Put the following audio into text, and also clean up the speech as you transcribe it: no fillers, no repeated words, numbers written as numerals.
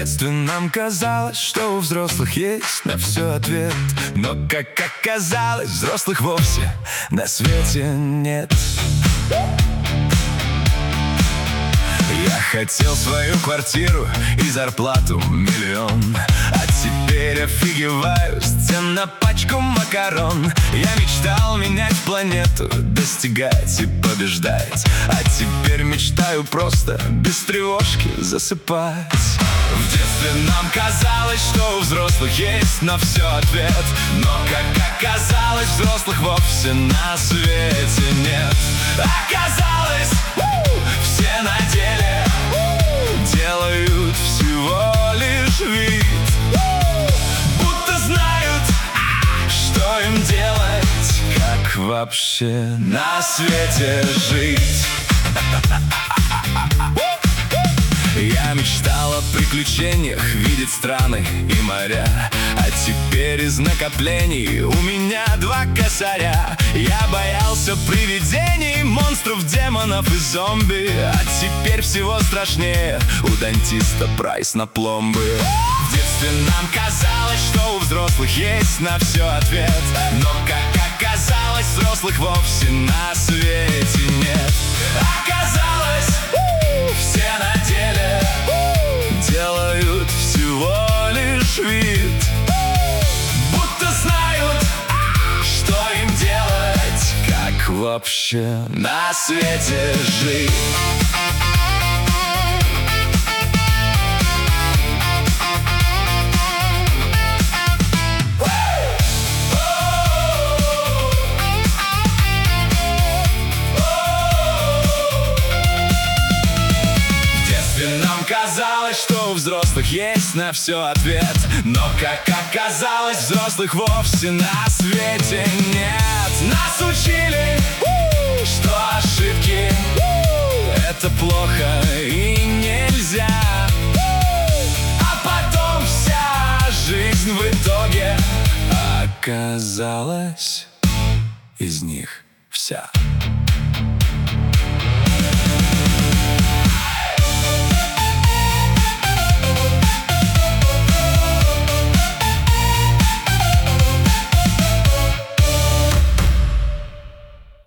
детстве нам казалось, что у взрослых есть на все ответ. Но, как оказалось, взрослых вовсе на свете нет. Я хотел свою квартиру и зарплату миллион, а теперь офигеваю с цен на пачку макарон. Я мечтал менять планету, достигать и побеждать, а теперь мечтаю просто без тревожки засыпать. В детстве нам казалось, что у взрослых есть на все ответ. Но, как оказалось, взрослых вовсе на свете нет. Оказалось, все на деле делают всего лишь вид, будто знают, что им делать, как вообще на свете жить. Я мечтал о приключениях, видеть страны и моря, а теперь из накоплений у меня 2 косаря. Я боялся привидений, монстров, демонов и зомби, а теперь всего страшнее у дантиста прайс на пломбы. В детстве нам казалось, что у взрослых есть на все ответ. Но, как оказалось, взрослых вовсе на свете нет. Оказалось, все на деле делают всего лишь вид, будто знают, что им делать, как вообще на свете жить. Казалось, что у взрослых есть на все ответ. Но, как оказалось, взрослых вовсе на свете нет. Нас учили, что ошибки это плохо и нельзя. А потом вся жизнь в итоге оказалась из них вся.